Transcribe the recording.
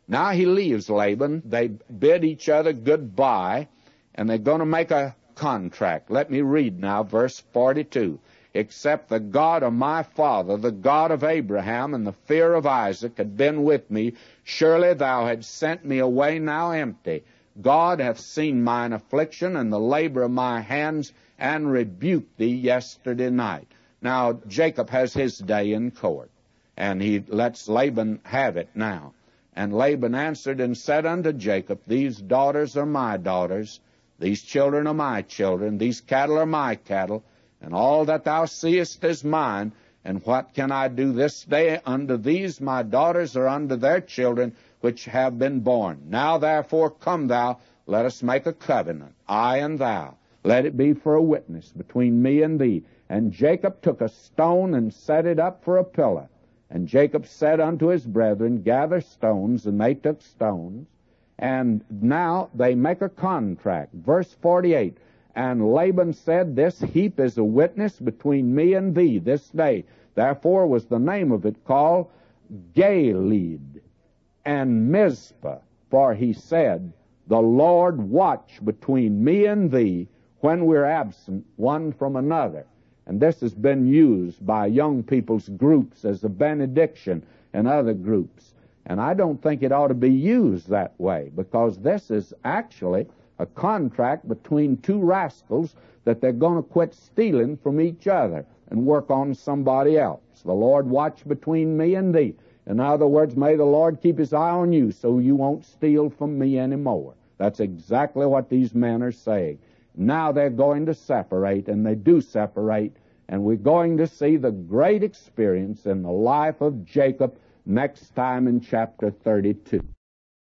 Now he leaves Laban. They bid each other goodbye, and they're going to make a contract. Let me read now verse 42. Except the God of my father, the God of Abraham, and the fear of Isaac had been with me, surely thou hadst sent me away now empty. God hath seen mine affliction and the labor of my hands, and rebuked thee yesterday night. Now Jacob has his day in court, and he lets Laban have it now. And Laban answered and said unto Jacob, These daughters are my daughters, these children are my children, these cattle are my cattle, and all that thou seest is mine. And what can I do this day unto these my daughters, or unto their children which have been born? Now therefore come thou, let us make a covenant, I and thou. Let it be for a witness between me and thee. And Jacob took a stone and set it up for a pillar. And Jacob said unto his brethren, Gather stones, and they took stones. And now they make a contract. Verse 48. And Laban said, This heap is a witness between me and thee this day. Therefore was the name of it called Galeed and Mizpah. For he said, The Lord watch between me and thee when we're absent one from another. And this has been used by young people's groups as a benediction and other groups. And I don't think it ought to be used that way, because this is actually a contract between two rascals that they're going to quit stealing from each other and work on somebody else. The Lord watch between me and thee. In other words, may the Lord keep his eye on you so you won't steal from me anymore. That's exactly what these men are saying. Now they're going to separate, and they do separate, and we're going to see the great experience in the life of Jacob next time in chapter 32.